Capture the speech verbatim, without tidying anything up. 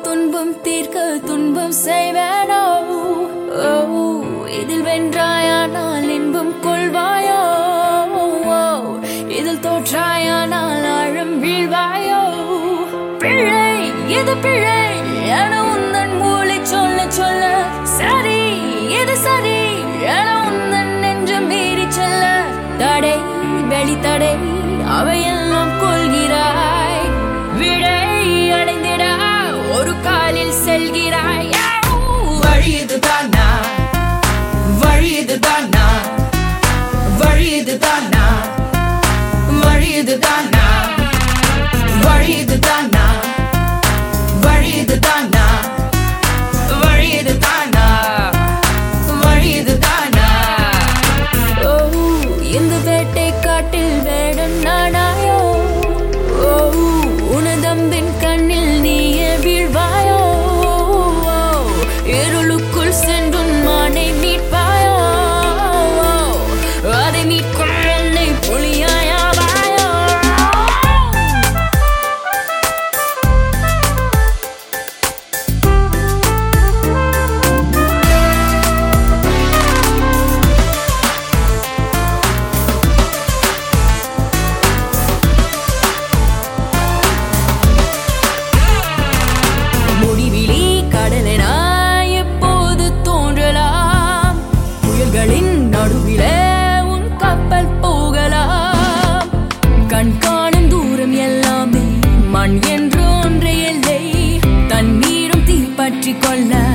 துன்பம் தீர்க்க துன்பம் செய்வேனோ. இதில் வென்றாயானால் இன்பம் கொள்வாயோ, இதில் தோற்றாயானால் ஆழம் வீழ்வாயோ. பிழை இது பிழை என உந்தன் மூளை சொல்ல சொல்ல, சரி இது சரி என உந்தன் நெஞ்சம் மீறி செல்ல, தடை வெளித்தடை அவையெல்லாம் கொள்கிறாய். விடை அடைந்திட ஒரு காலில் செல்கிறாய். வழி இதுதானா, வழி இதுதானா, வழி இதுதானா, வழி இதுதானா, வழி இதுதானா, வழி இதுதானா, வழி இதுதானா, வழி இதுதானா. ஓ இந்த வேட்டை காட்டில் வேடம் நானாயோ, ஓ உனதம்பின் கண்ணில் நீயே வீழ்வாயோ. இருளுக்குள் சென்றும் மானை மீட்பாயோ, அதை மீட்கும் என்னை புலியாயாவாயோ. முடிவிலி கடலெனாய் எப்போது தோன்றலாம், புயல்களின் நடுவிலே உன் கப்பல் போகலாம். கண் காணும் தூரம் எல்லாமே மண் என்று ஒன்றே இல்லை, தண்ணீரும் தீப்பற்றி கொள்ள